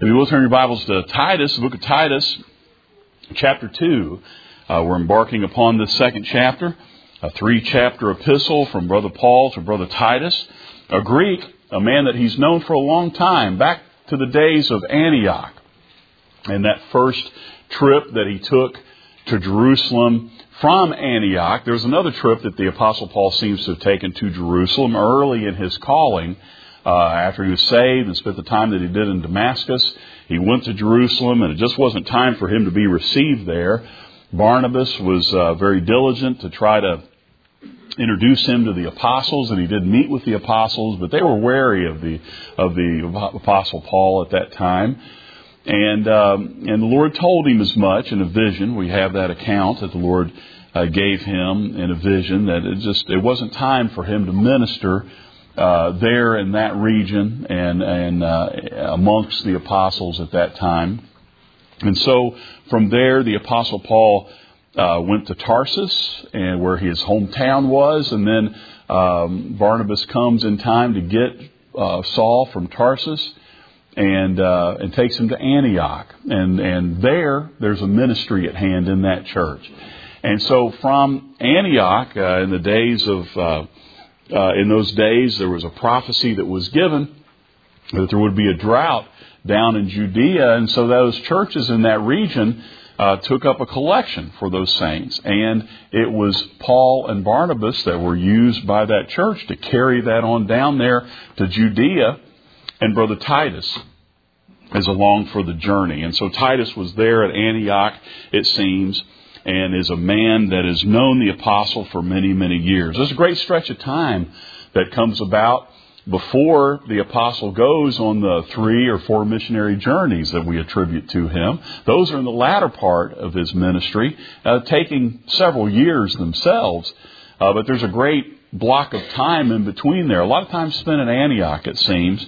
If you will turn your Bibles to Titus, the book of Titus, chapter 2. We're embarking upon this second chapter, a 3-chapter epistle from Brother Paul to Brother Titus, a Greek, a man that he's known for a long time, back to the days of Antioch. And that first trip that he took to Jerusalem from Antioch, there was another trip that the Apostle Paul seems to have taken to Jerusalem early in his calling. After he was saved and spent the time that he did in Damascus, he went to Jerusalem, and it just wasn't time for him to be received there. Barnabas was very diligent to try to introduce him to the apostles, and he did meet with the apostles, but they were wary of the Apostle Paul at that time. And the Lord told him as much in a vision. We have that account that the Lord gave him in a vision, that it wasn't time for him to minister there in that region and amongst the apostles at that time. And so from there, the Apostle Paul went to Tarsus, and where his hometown was, and then Barnabas comes in time to get Saul from Tarsus and takes him to Antioch. And there's a ministry at hand in that church. And so from Antioch, in the days of in those days, there was a prophecy that was given that there would be a drought down in Judea. And so those churches in that region took up a collection for those saints. And it was Paul and Barnabas that were used by that church to carry that on down there to Judea. And Brother Titus is along for the journey. And so Titus was there at Antioch, it seems, and is a man that has known the apostle for many, many years. There's a great stretch of time that comes about before the apostle goes on the 3 or 4 missionary journeys that we attribute to him. Those are in the latter part of his ministry, taking several years themselves. But there's a great block of time in between there. A lot of time spent in Antioch, it seems,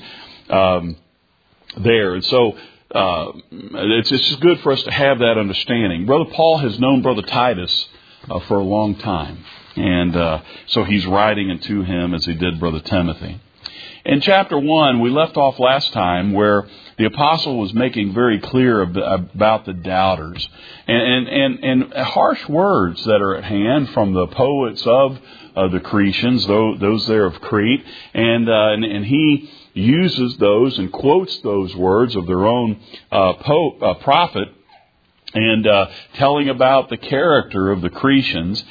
there. And so it's just good for us to have that understanding. Brother Paul has known Brother Titus for a long time. And so he's writing into him as he did Brother Timothy. In chapter 1, we left off last time where the apostle was making very clear about the doubters. And harsh words that are at hand from the poets of the Cretians, those there of Crete. And he uses those and quotes those words of their own prophet, and telling about the character of the Cretians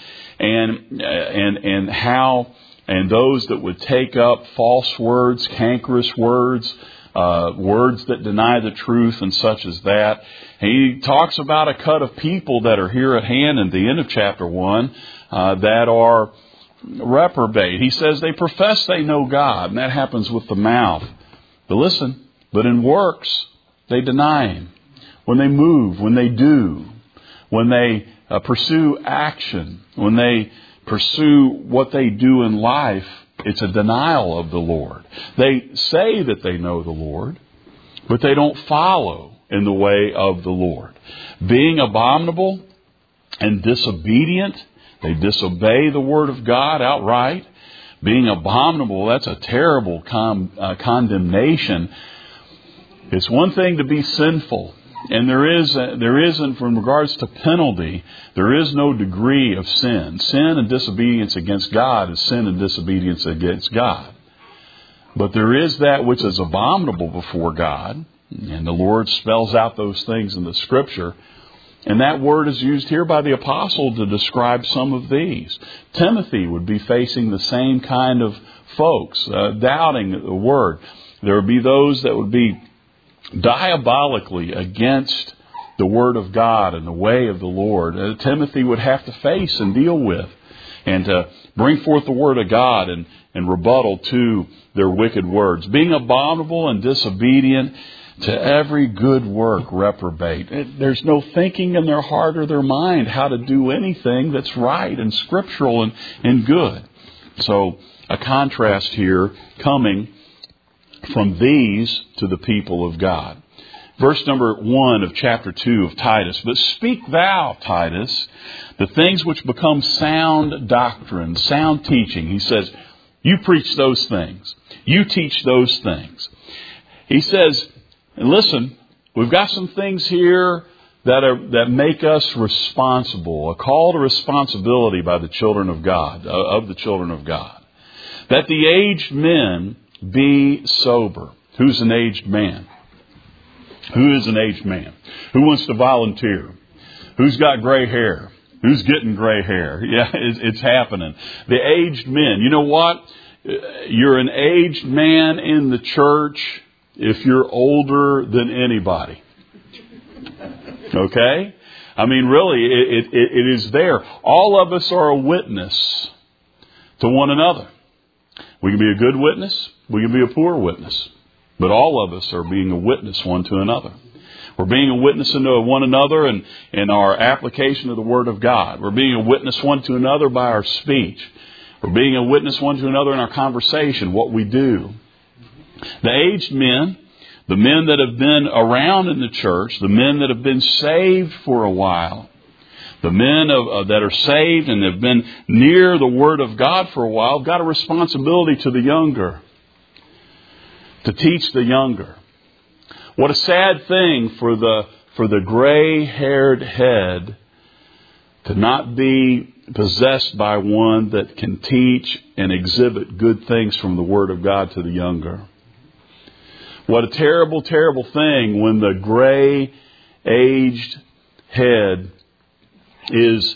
and how and those that would take up false words, cankerous words, words that deny the truth and such as that. He talks about a cut of people that are here at hand in the end of chapter 1 that are reprobate. He says they profess they know God, and that happens with the mouth. But listen, but in works they deny Him. When they move, when they do, when they pursue action, when they pursue what they do in life, it's a denial of the Lord. They say that they know the Lord, but they don't follow in the way of the Lord. Being abominable and disobedient, they disobey the Word of God outright. Being abominable, that's a terrible condemnation. It's one thing to be sinful, and there isn't, from regards to penalty, there is no degree of sin. Sin and disobedience against God is sin and disobedience against God. But there is that which is abominable before God, and the Lord spells out those things in the Scripture. And that word is used here by the apostle to describe some of these. Timothy would be facing the same kind of folks, doubting the word. There would be those that would be diabolically against the Word of God and the way of the Lord. Timothy would have to face and deal with, and to bring forth the Word of God and rebuttal to their wicked words. Being abominable and disobedient to every good work, reprobate. There's no thinking in their heart or their mind how to do anything that's right and scriptural and good. So a contrast here coming from these to the people of God. Verse number 1 of chapter 2 of Titus. But speak thou, Titus, the things which become sound doctrine, sound teaching. He says, you preach those things. You teach those things. He says, and listen, we've got some things here that make us responsible, a call to responsibility by the children of God, of the children of God. That the aged men be sober. Who's an aged man? Who is an aged man? Who wants to volunteer? Who's got gray hair? Who's getting gray hair? Yeah, it's happening. The aged men. You know what? You're an aged man in the church if you're older than anybody. Okay? I mean, really, it is there. All of us are a witness to one another. We can be a good witness. We can be a poor witness. But all of us are being a witness one to another. We're being a witness to one another in our application of the Word of God. We're being a witness one to another by our speech. We're being a witness one to another in our conversation, what we do. The aged men, the men that have been around in the church, the men that have been saved for a while, the men that are saved and have been near the Word of God for a while, have got a responsibility to the younger, to teach the younger. What a sad thing for the gray-haired head to not be possessed by one that can teach and exhibit good things from the Word of God to the younger. What a terrible, terrible thing when the gray-aged head is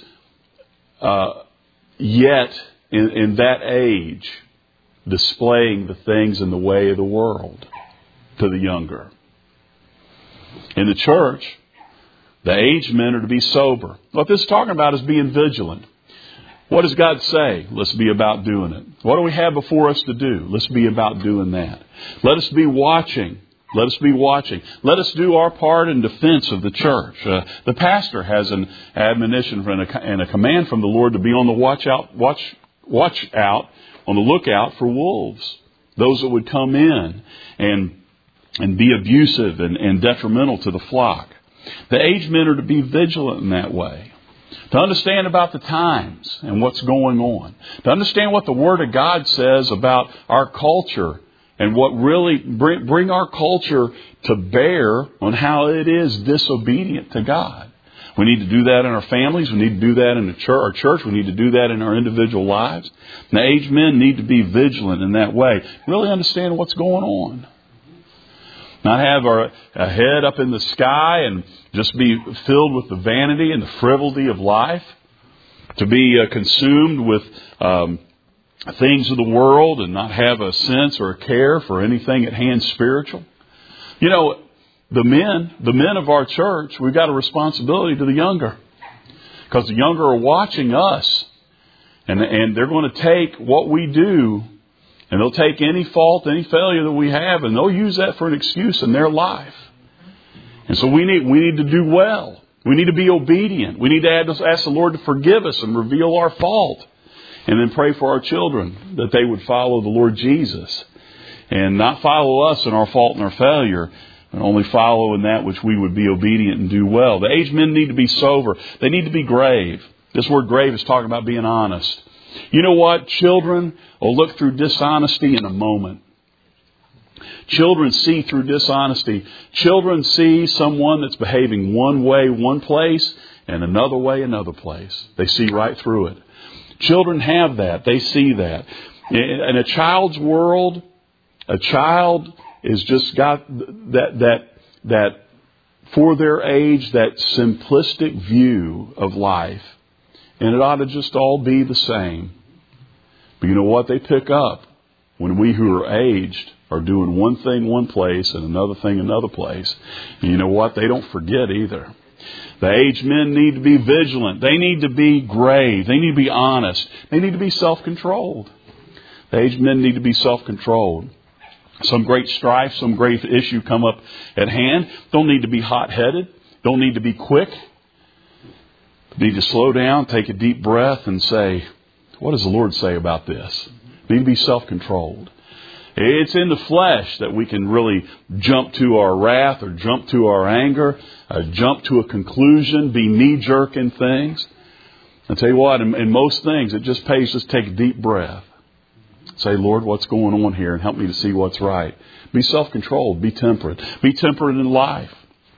yet in that age displaying the things in the way of the world to the younger. In the church, the aged men are to be sober. What this is talking about is being vigilant. What does God say? Let's be about doing it. What do we have before us to do? Let's be about doing that. Let us be watching. Let us be watching. Let us do our part in defense of the church. The pastor has an admonition and a command from the Lord to be on the watch out, on the lookout for wolves. Those that would come in and be abusive and detrimental to the flock. The aged men are to be vigilant in that way. To understand about the times and what's going on. To understand what the Word of God says about our culture and what really bring our culture to bear on how it is disobedient to God. We need to do that in our families. We need to do that in our church. We need to do that in our individual lives. And the aged men need to be vigilant in that way. Really understand what's going on. Not have a head up in the sky and just be filled with the vanity and the frivolity of life. To be consumed with things of the world and not have a sense or a care for anything at hand spiritual. You know, the men of our church, we've got a responsibility to the younger. Because the younger are watching us. And they're going to take what we do, and they'll take any fault, any failure that we have, and they'll use that for an excuse in their life. And so we need to do well. We need to be obedient. We need to ask the Lord to forgive us and reveal our fault. And then pray for our children that they would follow the Lord Jesus. And not follow us in our fault and our failure, and only follow in that which we would be obedient and do well. The aged men need to be sober. They need to be grave. This word grave is talking about being honest. You know what? Children will look through dishonesty in a moment. Children see through dishonesty. Children see someone that's behaving one way, one place, and another way, another place. They see right through it. Children have that. They see that. In a child's world, a child is just got that for their age, that simplistic view of life. And it ought to just all be the same. But you know what? They pick up when we who are aged are doing one thing one place and another thing another place. And you know what? They don't forget either. The aged men need to be vigilant. They need to be grave. They need to be honest. They need to be self-controlled. The aged men need to be self-controlled. Some great strife, some great issue come up at hand. Don't need to be hot-headed. Don't need to be quick. Need to slow down, take a deep breath and say, what does the Lord say about this? Need to be self-controlled. It's in the flesh that we can really jump to our wrath or jump to our anger, jump to a conclusion, be knee-jerk in things. I'll tell you what, in most things, it just pays to take a deep breath. Say, Lord, what's going on here? And help me to see what's right. Be self-controlled. Be temperate. Be temperate in life.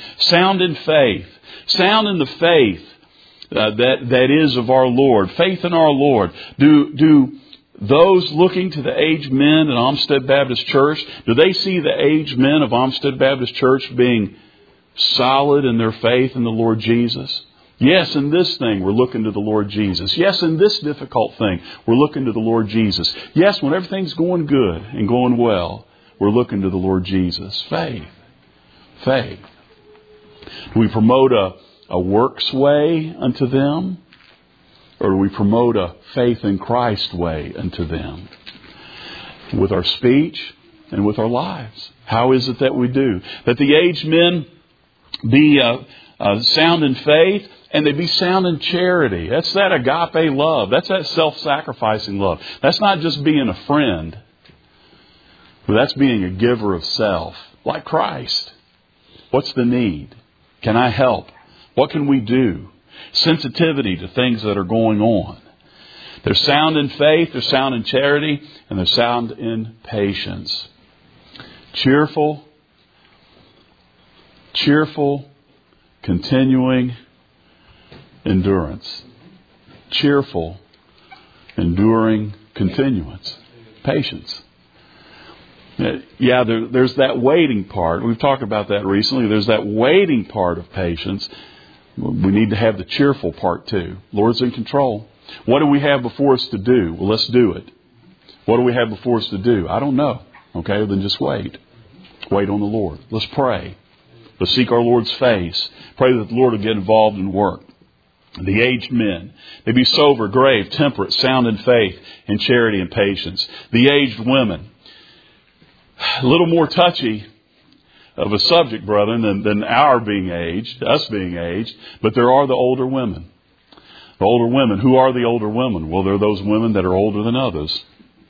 Sound in faith. Sound in the faith that is of our Lord. Faith in our Lord. Do those looking to the aged men at Olmsted Baptist Church, do they see the aged men of Olmsted Baptist Church being solid in their faith in the Lord Jesus? Yes, in this thing we're looking to the Lord Jesus. Yes, in this difficult thing we're looking to the Lord Jesus. Yes, when everything's going good and going well, we're looking to the Lord Jesus. Faith. Faith. Do we promote a works way unto them? Or do we promote a faith in Christ way unto them? With our speech and with our lives. How is it that we do? That the aged men be sound in faith and they be sound in charity. That's that agape love. That's that self-sacrificing love. That's not just being a friend. But that's being a giver of self. Like Christ. What's the need? Can I help? What can we do? Sensitivity to things that are going on. They're sound in faith, they're sound in charity, and they're sound in patience. Cheerful, continuing endurance. Cheerful, enduring continuance. Patience. Yeah, there's that waiting part. We've talked about that recently. There's that waiting part of patience. We need to have the cheerful part too. Lord's in control. What do we have before us to do? Well, let's do it. What do we have before us to do? I don't know. Okay, well, then just wait. Wait on the Lord. Let's pray. Let's seek our Lord's face. Pray that the Lord will get involved in work. The aged men, they be sober, grave, temperate, sound in faith, in charity and patience. The aged women, a little more touchy of a subject, brethren, than our being aged, us being aged. But there are the older women. The older women. Who are the older women? Well, they're those women that are older than others.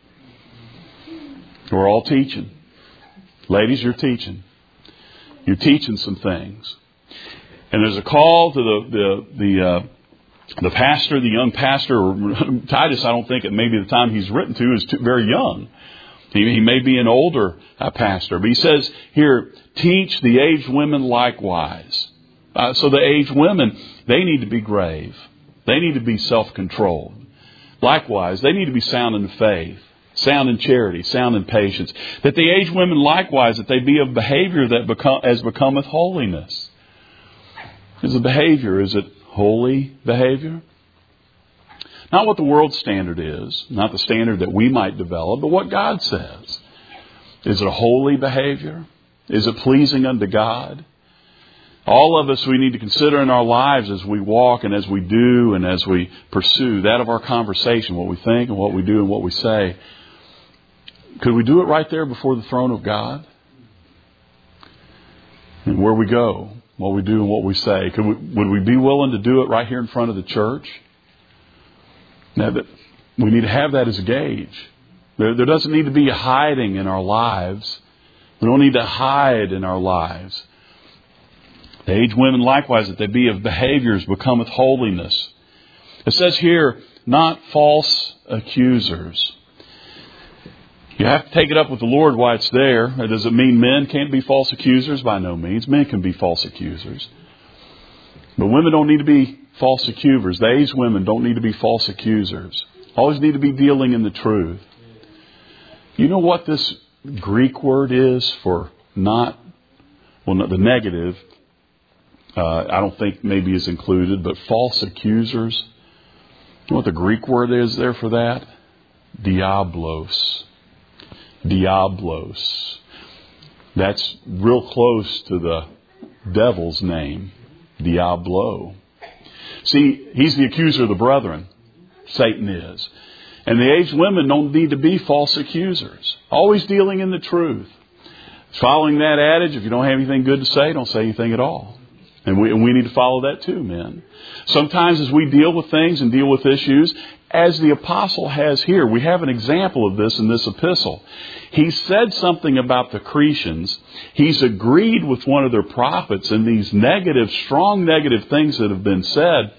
We're all teaching. Ladies, you're teaching. You're teaching some things. And there's a call to the pastor, the young pastor. Titus, I don't think at maybe the time he's written to is very young. He may be an older pastor. But he says here, teach the aged women likewise. So the aged women, they need to be grave. They need to be self-controlled. Likewise, they need to be sound in faith, sound in charity, sound in patience. That the aged women likewise, that they be of behavior that as becometh holiness. Is it behavior? Is it holy behavior? Not what the world standard is, not the standard that we might develop, but what God says. Is it a holy behavior? Is it pleasing unto God? All of us, we need to consider in our lives as we walk and as we do and as we pursue that of our conversation, what we think and what we do and what we say. Could we do it right there before the throne of God? And where we go, what we do and what we say. Would we be willing to do it right here in front of the church? Now, we need to have that as a gauge. There doesn't need to be a hiding in our lives. We don't need to hide in our lives. The aged women likewise, that they be of behaviors becometh holiness. It says here, not false accusers. You have to take it up with the Lord while it's there. Does it mean men can't be false accusers? By no means. Men can be false accusers. But women don't need to be false accusers. The aged women don't need to be false accusers. Always need to be dealing in the truth. You know what this Greek word is for not the negative, I don't think maybe is included, but false accusers. You know what the Greek word is there for that? Diablos. Diablos. That's real close to the devil's name. Diablo. See, he's the accuser of the brethren. Satan is. And the aged women don't need to be false accusers. Always dealing in the truth. Following that adage, if you don't have anything good to say, don't say anything at all. And we need to follow that too, men. Sometimes as we deal with things and deal with issues, as the apostle has here, we have an example of this in this epistle. He said something about the Cretans. He's agreed with one of their prophets in these negative, strong negative things that have been said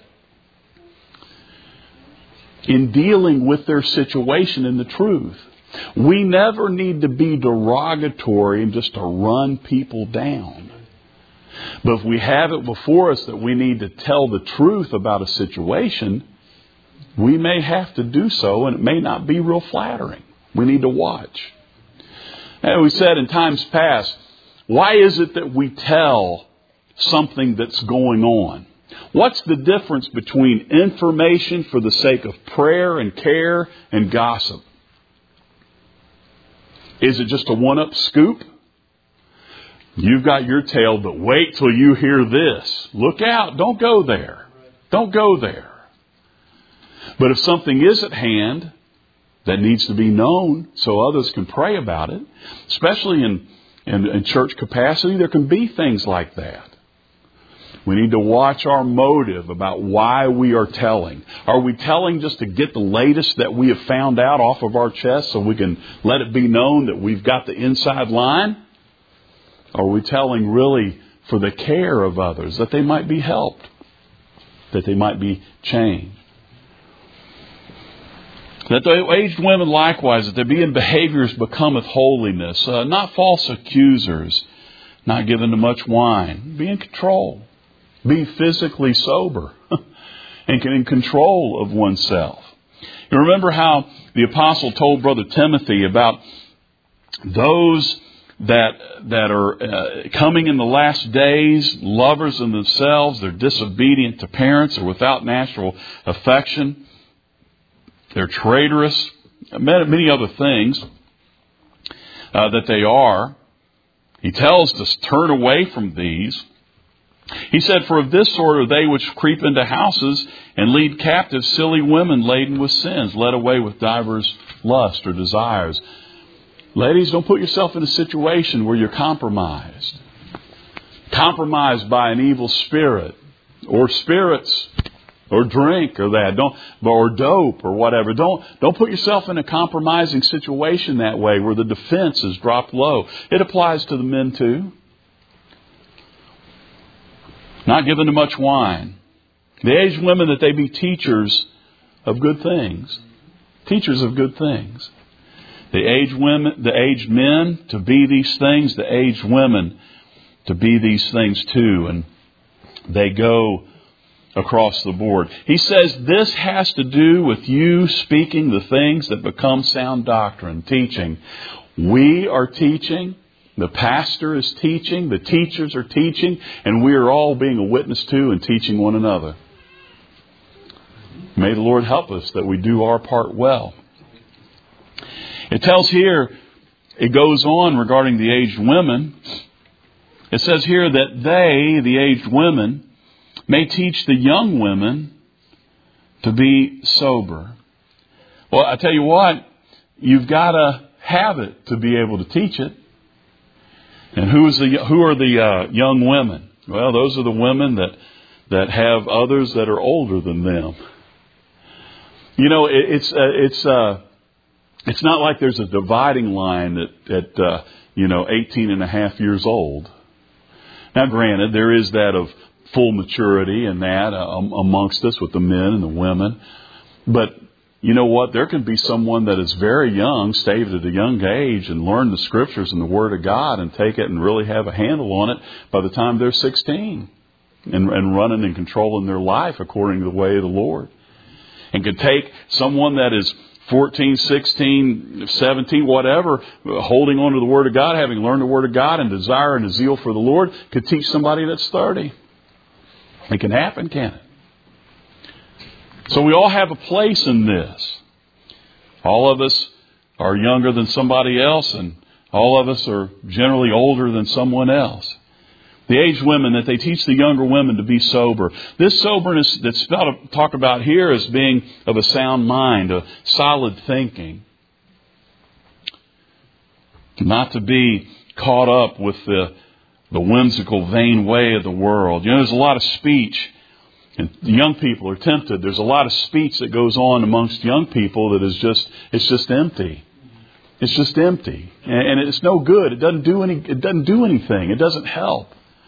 in dealing with their situation in the truth. We never need to be derogatory and just to run people down. But if we have it before us that we need to tell the truth about a situation, we may have to do so, and it may not be real flattering. We need to watch. And we said in times past, why is it that we tell something that's going on? What's the difference between information for the sake of prayer and care and gossip? Is it just a one-up scoop? You've got your tale, but wait till you hear this. Look out. Don't go there. Don't go there. But if something is at hand that needs to be known so others can pray about it, especially in church capacity, there can be things like that. We need to watch our motive about why we are telling. Are we telling just to get the latest that we have found out off of our chest so we can let it be known that we've got the inside line? Or are we telling really for the care of others, that they might be helped, that they might be changed? That the aged women likewise, that there be in behaviors becometh holiness, not false accusers, not given to much wine, be in control. Be physically sober and in control of oneself. You remember how the apostle told Brother Timothy about those that are coming in the last days, lovers of themselves, they're disobedient to parents, or without natural affection, they're traitorous, many other things that they are. He tells us to turn away from these. He said, for of this sort are they which creep into houses and lead captive silly women laden with sins, led away with divers lusts or desires. Ladies, don't put yourself in a situation where you're compromised. Compromised by an evil spirit or spirits or drink or that. Or dope or whatever. Don't put yourself in a compromising situation that way where the defense is dropped low. It applies to the men too. Not given to much wine. The aged women, that they be teachers of good things. Teachers of good things. The aged men to be these things. The aged women to be these things too. And they go across the board. He says this has to do with you speaking the things that become sound doctrine, teaching. We are teaching. The pastor is teaching, the teachers are teaching, and we are all being a witness to and teaching one another. May the Lord help us that we do our part well. It tells here, it goes on regarding the aged women. It says here that they, the aged women, may teach the young women to be sober. Well, I tell you what, you've got to have it to be able to teach it. And who are the young women? Well, those are the women that have others that are older than them. You know, it's not like there's a dividing line at 18 and a half years old. Now, granted, there is that of full maturity and that amongst us with the men and the women, but you know what? There can be someone that is very young, saved at a young age, and learn the Scriptures and the Word of God and take it and really have a handle on it by the time they're 16 and running and controlling their life according to the way of the Lord. And could take someone that is 14, 16, 17, whatever, holding on to the Word of God, having learned the Word of God and desire and a zeal for the Lord, could teach somebody that's 30. It can happen, can't it? So we all have a place in this. All of us are younger than somebody else, and all of us are generally older than someone else. The aged women, that they teach the younger women to be sober. This soberness that's talked about here as being of a sound mind, a solid thinking. Not to be caught up with the whimsical, vain way of the world. You know, there's a lot of speech. And young people are tempted. There's a lot of speech that goes on amongst young people that is just empty. It's just empty. And it's no good. It doesn't do anything. It doesn't help.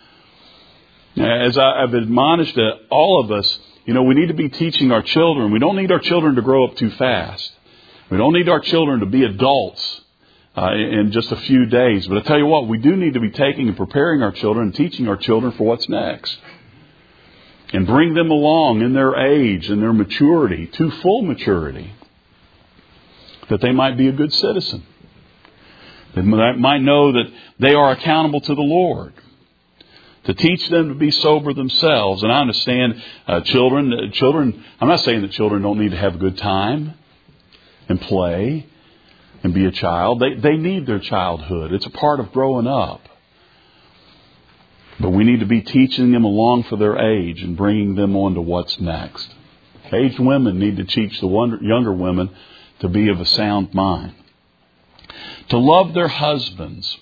As I've admonished all of us, we need to be teaching our children. We don't need our children to grow up too fast. We don't need our children to be adults in just a few days. But I tell you what, we do need to be taking and preparing our children and teaching our children for what's next. And bring them along in their age and their maturity to full maturity, that they might be a good citizen. They might know that they are accountable to the Lord. To teach them to be sober themselves. And I understand children, I'm not saying that children don't need to have a good time and play and be a child. They need their childhood. It's a part of growing up. But we need to be teaching them along for their age and bringing them on to what's next. Aged women need to teach the younger women to be of a sound mind. To love their husbands.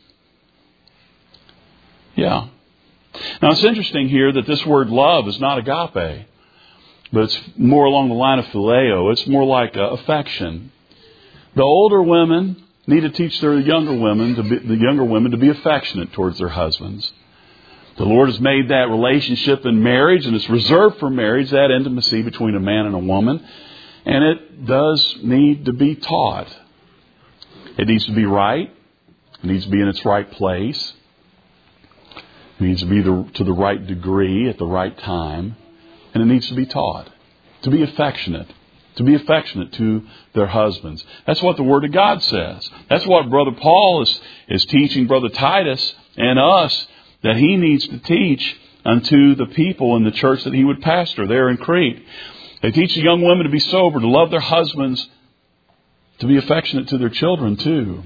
Yeah. Now it's interesting here that this word love is not agape, but it's more along the line of phileo. It's more like affection. The older women need to teach their younger women to be affectionate towards their husbands. The Lord has made that relationship in marriage, and it's reserved for marriage, that intimacy between a man and a woman. And it does need to be taught. It needs to be right. It needs to be in its right place. It needs to be to the right degree at the right time. And it needs to be taught. To be affectionate. To be affectionate to their husbands. That's what the Word of God says. That's what Brother Paul is teaching Brother Titus and us, that he needs to teach unto the people in the church that he would pastor there in Crete. They teach the young women to be sober, to love their husbands, to be affectionate to their children too.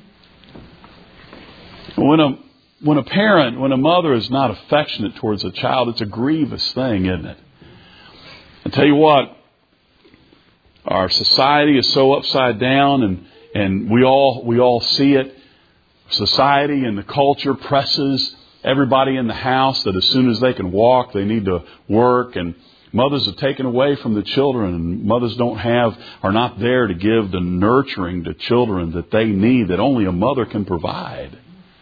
When a mother is not affectionate towards a child, it's a grievous thing, isn't it? I tell you what, our society is so upside down, and we all see it. Society and the culture presses everybody in the house that as soon as they can walk, they need to work, and mothers are taken away from the children, and mothers are not there to give the nurturing to children that they need, that only a mother can provide.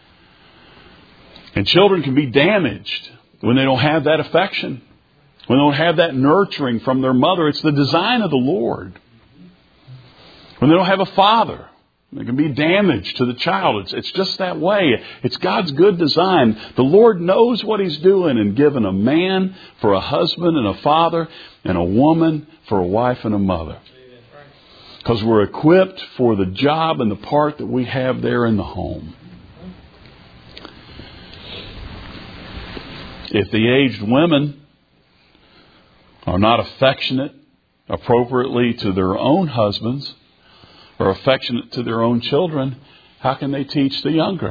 And children can be damaged when they don't have that affection, when they don't have that nurturing from their mother. It's the design of the Lord. When they don't have a father, it can be damage to the child. It's just that way. It's God's good design. The Lord knows what He's doing in giving a man for a husband and a father, and a woman for a wife and a mother. Because we're equipped for the job and the part that we have there in the home. If the aged women are not affectionate appropriately to their own husbands, or affectionate to their own children, how can they teach the younger?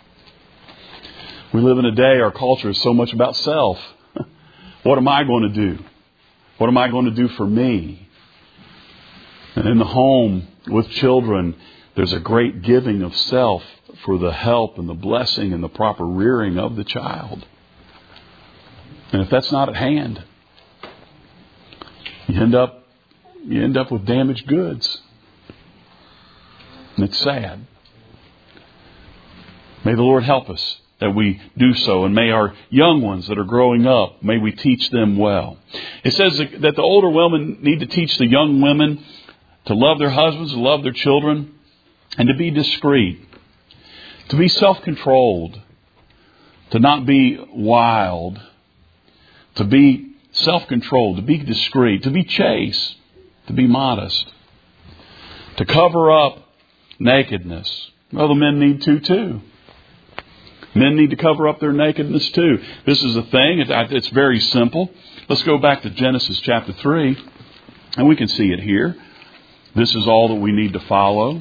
We live in a day, our culture is so much about self. What am I going to do? What am I going to do for me? And in the home with children, there's a great giving of self for the help and the blessing and the proper rearing of the child. And if that's not at hand, you end up with damaged goods. And it's sad. May the Lord help us that we do so. And may our young ones that are growing up, may we teach them well. It says that the older women need to teach the young women to love their husbands, to love their children, and to be discreet. To be self-controlled. To not be wild. To be self-controlled. To be discreet. To be chaste. To be modest. To cover up nakedness. Well, the men need to too. Men need to cover up their nakedness too. This is a thing. It's very simple. Let's go back to Genesis chapter 3, and we can see it here. This is all that we need to follow.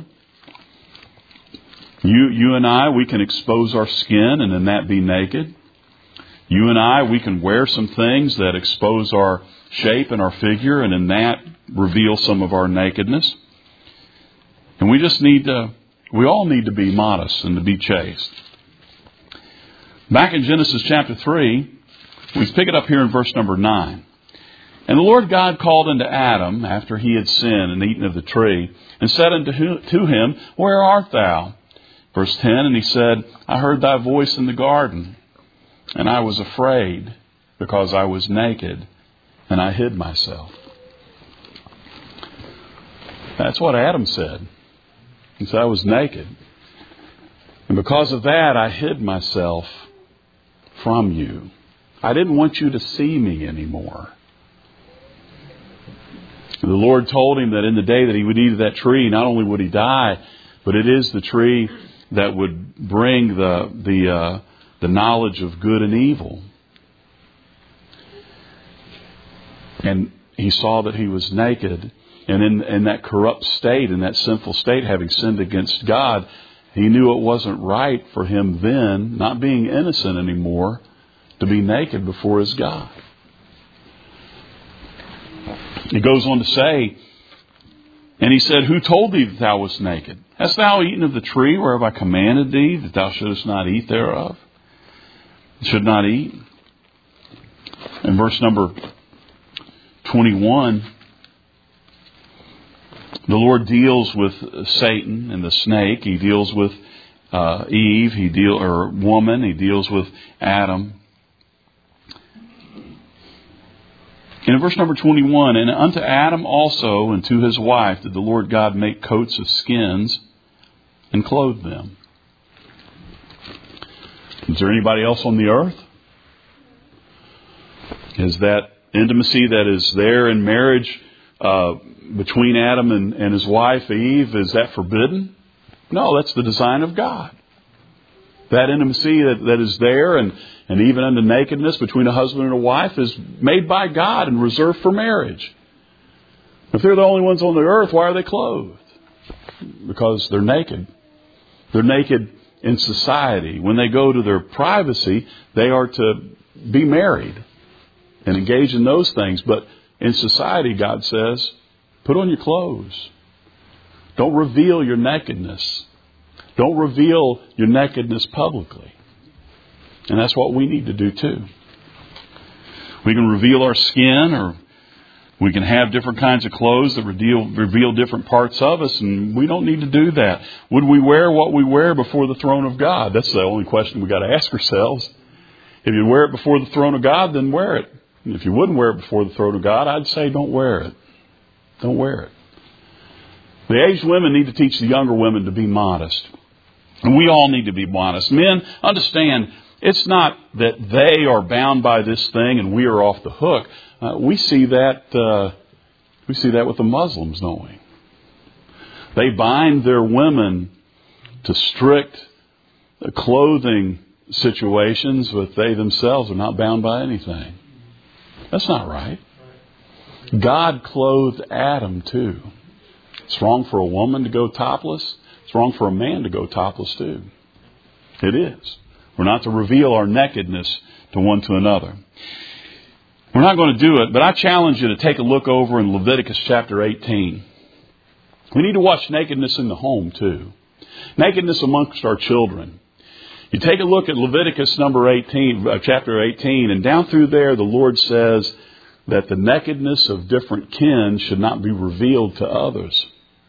You and I, we can expose our skin and in that be naked. You and I, we can wear some things that expose our shape and our figure, and in that reveal some of our nakedness. And we all need to be modest and to be chaste. Back in Genesis chapter 3, we pick it up here in verse number 9. And the Lord God called unto Adam after he had sinned and eaten of the tree, and said unto him, Where art thou? Verse 10, and he said, I heard thy voice in the garden, and I was afraid, because I was naked, and I hid myself. That's what Adam said. He said, I was naked, And because of that, I hid myself from you. I didn't want you to see me anymore. The Lord told him that in the day that he would eat of that tree, not only would he die, but it is the tree that would bring the knowledge of good and evil. And he saw that he was naked. And in that corrupt state, in that sinful state, having sinned against God, he knew it wasn't right for him then, not being innocent anymore, to be naked before his God. He goes on to say, and he said, who told thee that thou wast naked? Hast thou eaten of the tree whereof I commanded thee that thou shouldest not eat thereof? Should not eat. In verse number 21, the Lord deals with Satan and the snake. He deals with Eve, woman. He deals with Adam. And in verse number 21, and unto Adam also and to his wife did the Lord God make coats of skins and clothe them. Is there anybody else on the earth? Is that intimacy that is there in marriage between Adam and his wife Eve, is that forbidden? No, that's the design of God. That intimacy that is there and even unto nakedness between a husband and a wife is made by God and reserved for marriage. If they're the only ones on the earth, why are they clothed? Because they're naked. They're naked in society. When they go to their privacy, they are to be married and engage in those things. But in society, God says, put on your clothes. Don't reveal your nakedness. Don't reveal your nakedness publicly. And that's what we need to do too. We can reveal our skin, or we can have different kinds of clothes that reveal different parts of us, and we don't need to do that. Would we wear what we wear before the throne of God? That's the only question we got to ask ourselves. If you wear it before the throne of God, then wear it. And if you wouldn't wear it before the throne of God, I'd say don't wear it. Don't wear it. The aged women need to teach the younger women to be modest. And we all need to be modest. Men, understand, it's not that they are bound by this thing and we are off the hook. We see that with the Muslims, don't we? They bind their women to strict clothing situations, but they themselves are not bound by anything. That's not right. God clothed Adam too. It's wrong for a woman to go topless. It's wrong for a man to go topless too. It is. We're not to reveal our nakedness to one to another. We're not going to do it, but I challenge you to take a look over in Leviticus chapter 18. We need to watch nakedness in the home too. Nakedness amongst our children. You take a look at Leviticus chapter 18, and down through there the Lord says that the nakedness of different kin should not be revealed to others.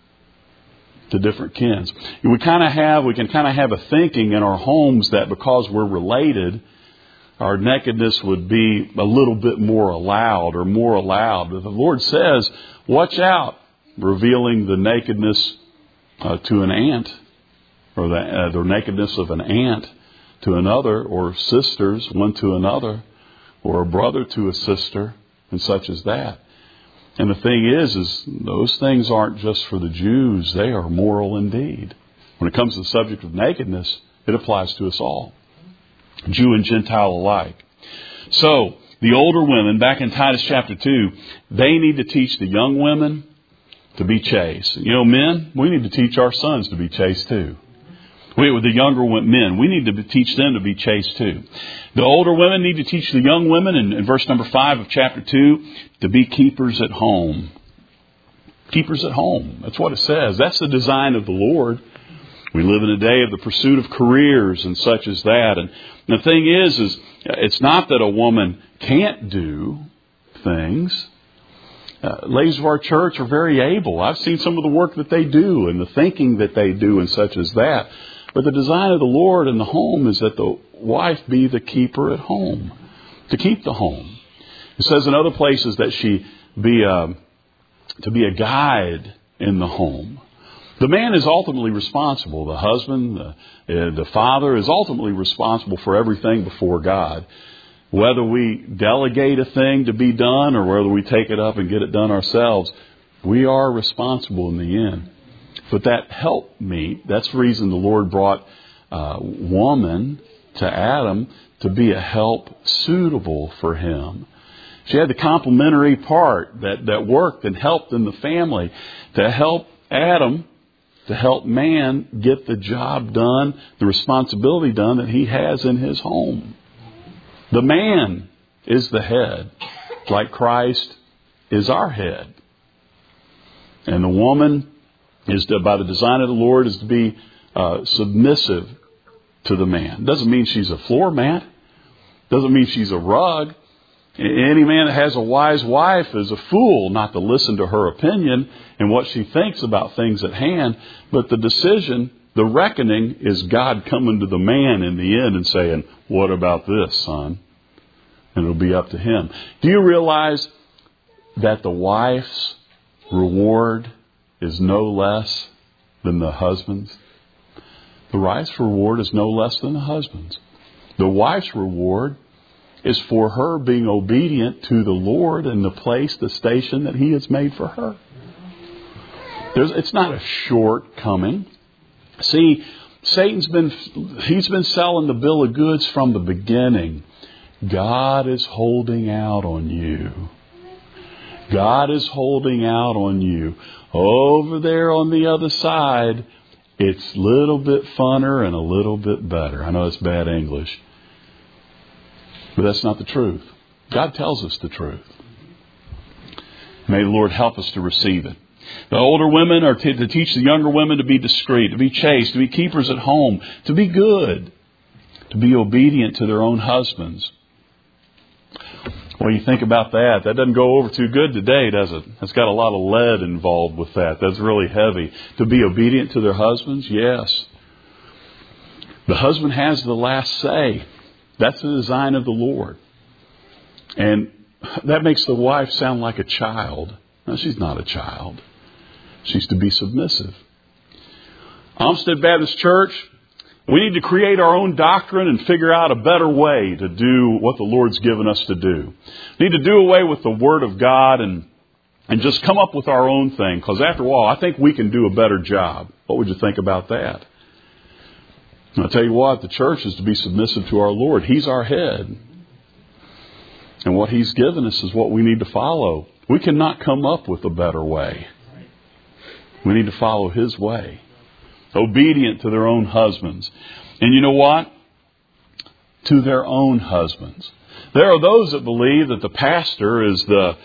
To different kins. We can kind of have a thinking in our homes that because we're related, our nakedness would be a little bit more allowed. But the Lord says, watch out revealing the nakedness to an aunt, or the nakedness of an aunt to another, or sisters one to another, or a brother to a sister, and such as that. And the thing is those things aren't just for the Jews. They are moral indeed. When it comes to the subject of nakedness, it applies to us all, Jew and Gentile alike. So, the older women, back in Titus chapter 2, they need to teach the young women to be chaste. You know, men, we need to teach our sons to be chaste too. With the younger men, we need to teach them to be chaste too. The older women need to teach the young women, in verse number 5 of chapter 2, to be keepers at home. Keepers at home. That's what it says. That's the design of the Lord. We live in a day of the pursuit of careers and such as that. And the thing is it's not that a woman can't do things. Ladies of our church are very able. I've seen some of the work that they do and the thinking that they do and such as that. But the design of the Lord in the home is that the wife be the keeper at home, to keep the home. It says in other places that she to be a guide in the home. The man is ultimately responsible. The husband, the father is ultimately responsible for everything before God. Whether we delegate a thing to be done or whether we take it up and get it done ourselves, we are responsible in the end. But that helpmeet, that's the reason the Lord brought woman to Adam, to be a help suitable for him. She had the complementary part that worked and helped in the family to help Adam, to help man get the job done, the responsibility done that he has in his home. The man is the head, like Christ is our head. And the woman is by the design of the Lord, is to be submissive to the man. Doesn't mean she's a floor mat. Doesn't mean she's a rug. Any man that has a wise wife is a fool not to listen to her opinion and what she thinks about things at hand. But the decision, the reckoning, is God coming to the man in the end and saying, what about this, son? And it'll be up to him. Do you realize that the wife's reward is no less than the husband's? The wife's reward is no less than the husband's. The wife's reward is for her being obedient to the Lord and the place, the station that He has made for her. It's not a shortcoming. See, he's been selling the bill of goods from the beginning. God is holding out on you. God is holding out on you. Over there on the other side, it's a little bit funner and a little bit better. I know it's bad English. But that's not the truth. God tells us the truth. May the Lord help us to receive it. The older women are to teach the younger women to be discreet, to be chaste, to be keepers at home, to be good, to be obedient to their own husbands. Well, you think about that. That doesn't go over too good today, does it? It's got a lot of lead involved with that. That's really heavy. To be obedient to their husbands? Yes. The husband has the last say. That's the design of the Lord. And that makes the wife sound like a child. No, she's not a child. She's to be submissive. Olmsted Baptist Church, we need to create our own doctrine and figure out a better way to do what the Lord's given us to do. We need to do away with the Word of God and just come up with our own thing. Because after all, I think we can do a better job. What would you think about that? And I'll tell you what, the church is to be submissive to our Lord. He's our head. And what He's given us is what we need to follow. We cannot come up with a better way. We need to follow His way. Obedient to their own husbands. And you know what? To their own husbands. There are those that believe that the pastor is the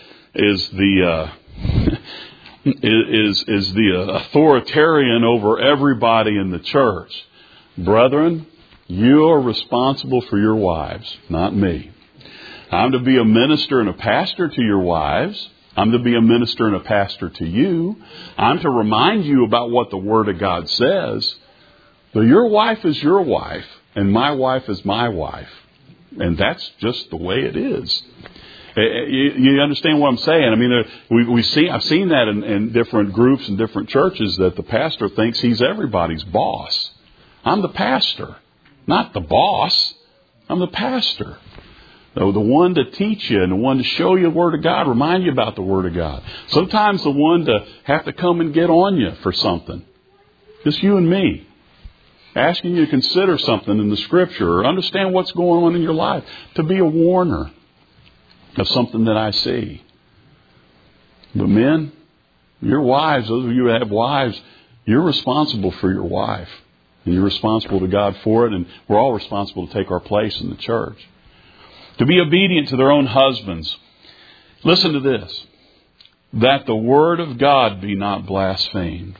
authoritarian over everybody in the church. Brethren, you are responsible for your wives, not me. I'm to be a minister and a pastor to your wives. I'm to be a minister and a pastor to you. I'm to remind you about what the Word of God says. But your wife is your wife, and my wife is my wife. And that's just the way it is. You understand what I'm saying? I mean, I've seen that in different groups and different churches, that the pastor thinks he's everybody's boss. I'm the pastor, not the boss. I'm the pastor. The one to teach you and the one to show you the Word of God, remind you about the Word of God. Sometimes the one to have to come and get on you for something. Just you and me. Asking you to consider something in the Scripture or understand what's going on in your life. To be a warner of something that I see. But men, your wives, those of you who have wives, you're responsible for your wife. And you're responsible to God for it. And we're all responsible to take our place in the church. To be obedient to their own husbands. Listen to this. That the Word of God be not blasphemed.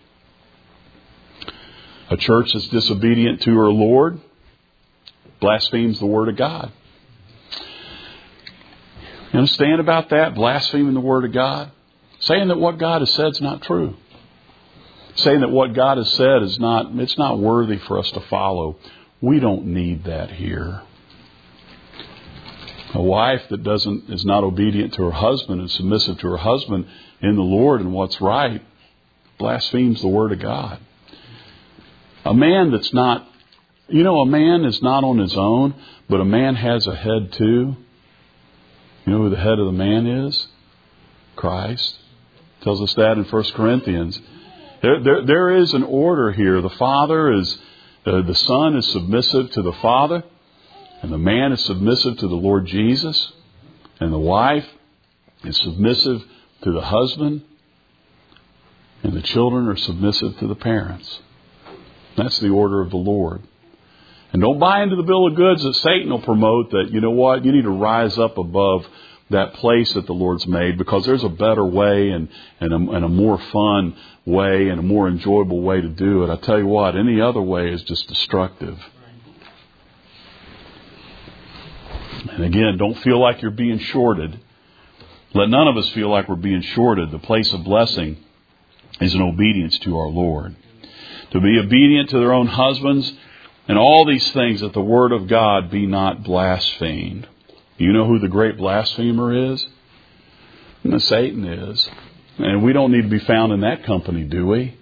A church that's disobedient to her Lord blasphemes the Word of God. You understand about that? Blaspheming the Word of God? Saying that what God has said is not true. Saying that what God has said is it's not worthy for us to follow. We don't need that here. A wife that is not obedient to her husband and submissive to her husband in the Lord and what's right, blasphemes the Word of God. A man that's not, a man is not on his own, but a man has a head too. You know who the head of the man is? Christ. It tells us that in 1 Corinthians. There is an order here. The Son is submissive to the Father, and the man is submissive to the Lord Jesus, and the wife is submissive to the husband, and the children are submissive to the parents. That's the order of the Lord. And don't buy into the bill of goods that Satan will promote that, you know what, you need to rise up above that place that the Lord's made, because there's a better way and a more fun way and a more enjoyable way to do it. I tell you what, any other way is just destructive. And again, don't feel like you're being shorted. Let none of us feel like we're being shorted. The place of blessing is in obedience to our Lord. To be obedient to their own husbands, and all these things, that the Word of God be not blasphemed. You know who the great blasphemer is? Satan is. And we don't need to be found in that company, do we?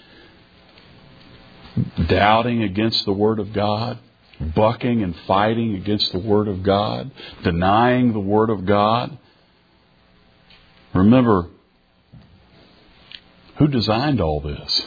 Doubting against the Word of God, bucking and fighting against the Word of God, denying the Word of God. Remember, who designed all this?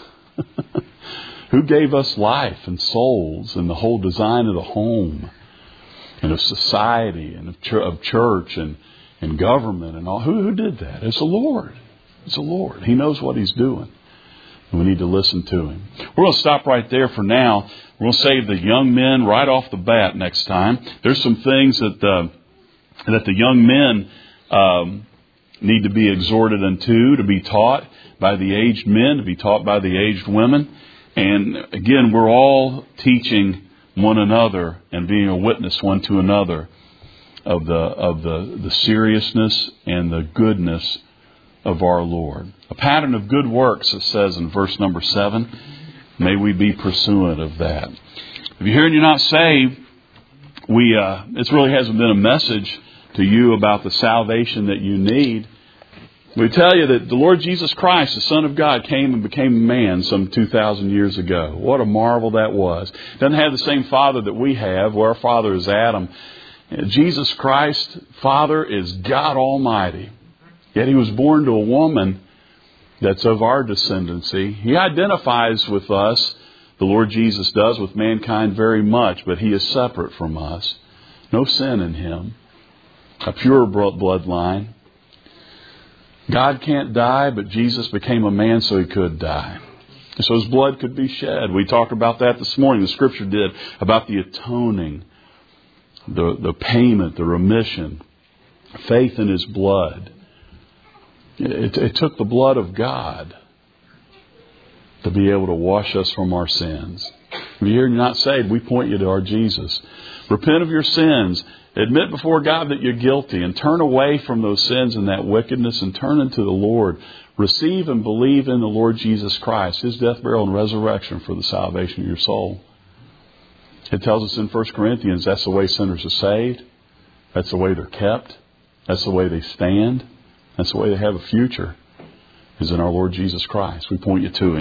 Who gave us life and souls and the whole design of the home and of society and of church and government and all? Who did that? It's the Lord. It's the Lord. He knows what He's doing. And we need to listen to Him. We're going to stop right there for now. We're going to save the young men right off the bat next time. There's some things that the young men need to be exhorted unto, to be taught by the aged men, to be taught by the aged women. And again, we're all teaching one another and being a witness one to another of the seriousness and the goodness of our Lord. A pattern of good works, it says in verse number 7. May we be pursuant of that. If you're here and you're not saved, this really hasn't been a message to you about the salvation that you need. We tell you that the Lord Jesus Christ, the Son of God, came and became a man some 2,000 years ago. What a marvel that was. Doesn't have the same Father that we have, where our father is Adam. Jesus Christ, Father, is God Almighty. Yet He was born to a woman that's of our descendancy. He identifies with us, the Lord Jesus does, with mankind very much, but He is separate from us. No sin in Him. A pure bloodline. God can't die, but Jesus became a man so He could die. So His blood could be shed. We talked about that this morning. The Scripture did, about the atoning, the payment, the remission, faith in His blood. It took the blood of God to be able to wash us from our sins. If you're here and you're not saved, we point you to our Jesus. Repent of your sins. Admit before God that you're guilty and turn away from those sins and that wickedness and turn into the Lord. Receive and believe in the Lord Jesus Christ, His death, burial, and resurrection for the salvation of your soul. It tells us in 1 Corinthians that's the way sinners are saved. That's the way they're kept. That's the way they stand. That's the way they have a future, is in our Lord Jesus Christ. We point you to Him.